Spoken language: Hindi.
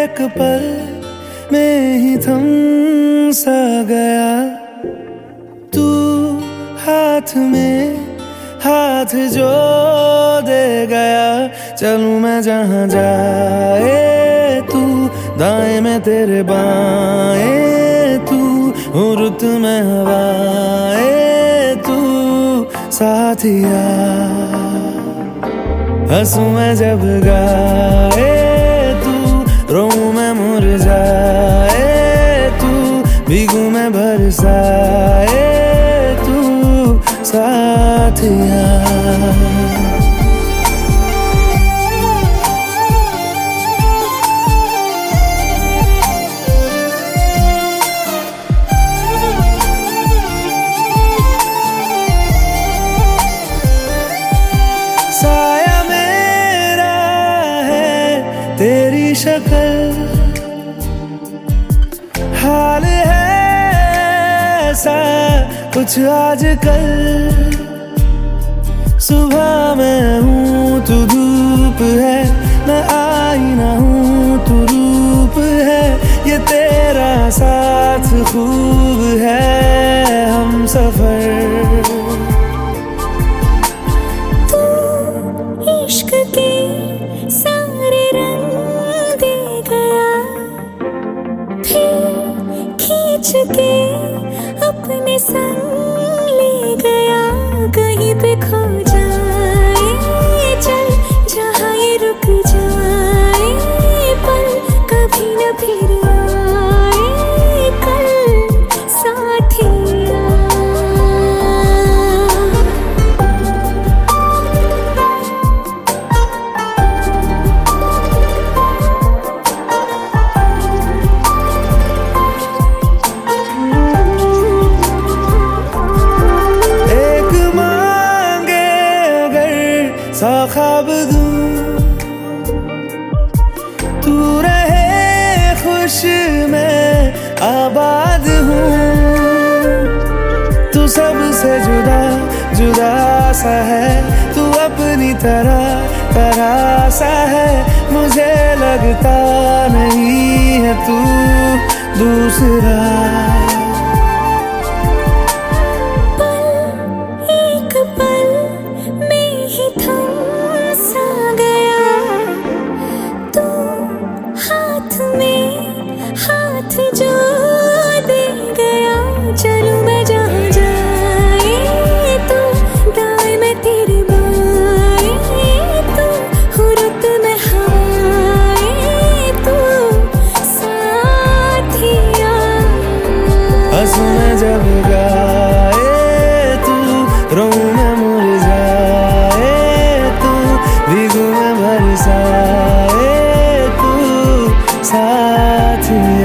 एक पल में ही थम सा गया तू, हाथ में हाथ जो दे गया। चलूं मैं जहां जाए तू, दाएं में तेरे बाएं तू, रुत में हवाएं तू साथिया। हंसू मैं जब गाए तू, रोऊं मैं मुरझाए तू, भीगू मैं बरसाए तू साथिया। साया मेरा है तेरी शक्ल, हाल है ऐसा कुछ आजकल। सुबह मैं हूँ तू धूप है, मैं आईना हूँ तू रूप है। ये तेरा साथ खूब है हम सफर। इश्क के सारे रंग दे गया, फिर खींच के अपने संग ले गया। कहीं पे खो जाए चल, जहाँ ये रुक जाए पल, कभी न फिर आए कल साथिया। सा ख्वाब दूं तू रहे खुश मैं आबाद हूँ। तू सबसे जुदा जुदा सा है, तू अपनी तरह सा है। मुझे लगता नहीं है तू दूसरा। हाथ जो दे गया, चलूं मैं जहां जाए तू, दाएं में तेरे बाएं तू, रुत में हवाएं तू साथिया। हंसू मैं जब गाए तू, रोऊं मैं मुरझाए तू, भीगू मैं बरसाए तू साथिया।